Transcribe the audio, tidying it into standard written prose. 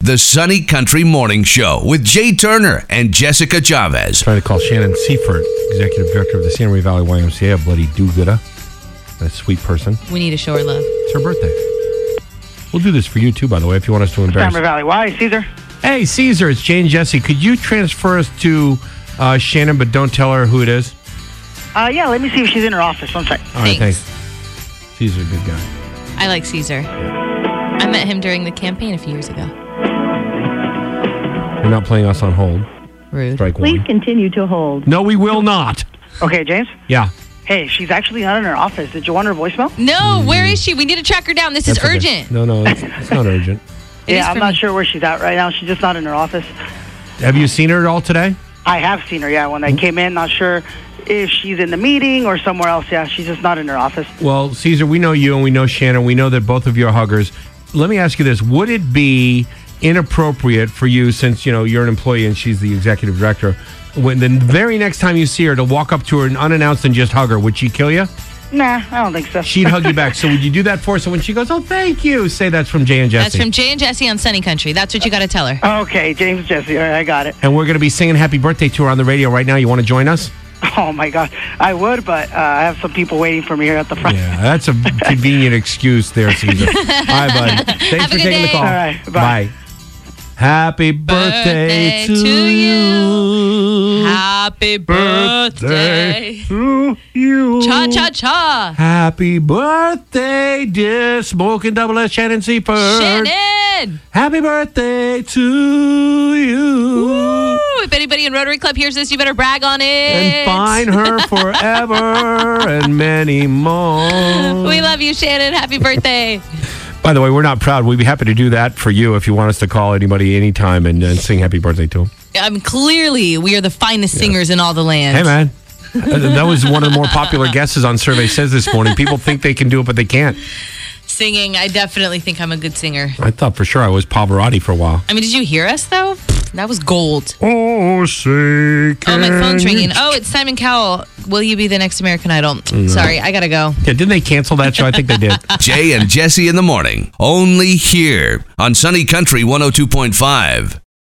The Sunny Country Morning Show with Jay Turner and Jessica Chavez. Trying to call Shannon Seifert, Executive Director of the San Maria Valley YMCA, a bloody do-gooder. A sweet person. We need to show her love. It's her birthday. We'll do this for you, too, by the way, if you want us to embarrass. San Maria Valley. Why, Caesar? Hey, Caesar, it's Jay and Jesse. Could you transfer us to Shannon, but don't tell her who it is? Yeah, let me see if she's in her office. One sec. All right, Thanks. Caesar's a good guy. I like Caesar. I met him during the campaign a few years ago. You're not playing us on hold. Rude. Strike Please one. continue to hold. No, we will not. Okay, James? Yeah. Hey, she's actually not in her office. Did you want her voicemail? No, where is she? We need to track her down. This is That's okay. urgent. No, it's not urgent. It is Yeah, I'm for not me. sure where she's at right now. She's just not in her office. Have you seen her at all today? I have seen her, yeah. When I came in, not sure if she's in the meeting or somewhere else. Yeah, she's just not in her office. Well, Caesar, we know you and we know Shannon. We know that both of you are huggers. Let me ask you this. Would it be inappropriate for you, since, you know, you're an employee and she's the executive director, when the very next time you see her, to walk up to her and unannounced and just hug her? Would she kill you? Nah, I don't think so. She'd hug you back. So would you do that for her? So when she goes, oh, thank you, say that's from Jay and Jesse. That's from Jay and Jesse on Sunny Country. That's what you got to tell her. Okay, James, Jesse, all right, I got it. And we're going to be singing happy birthday to her on the radio right now. You want to join us? Oh, my God. I would, but I have some people waiting for me here at the front. Yeah, that's a convenient excuse there, Caesar. All right, bud. Thanks Have for a good taking the day. call. All right, bye. Happy birthday to you. Happy birthday. to you. Cha-cha-cha. Happy birthday, dear Smoking Double S Shannon Seifert. Shannon. Happy birthday to you. Woo. If anybody in Rotary Club hears this, you better brag on it. And find her forever and many more. We love you, Shannon. Happy birthday. By the way, we're not proud. We'd be happy to do that for you if you want us to call anybody anytime and sing happy birthday to them. Clearly, we are the finest singers in all the land. Hey, man. That was one of the more popular guesses on Survey Says this morning. People think they can do it, but they can't. Singing, I definitely think I'm a good singer. I thought for sure I was Pavarotti for a while. I mean, did you hear us, though? That was gold. Oh, say Oh, my phone's ringing. Oh, it's Simon Cowell. Will you be the next American Idol? Sorry, I got to go. Yeah, didn't they cancel that show? I think they did. Jay and Jesse in the morning. Only here on Sunny Country 102.5.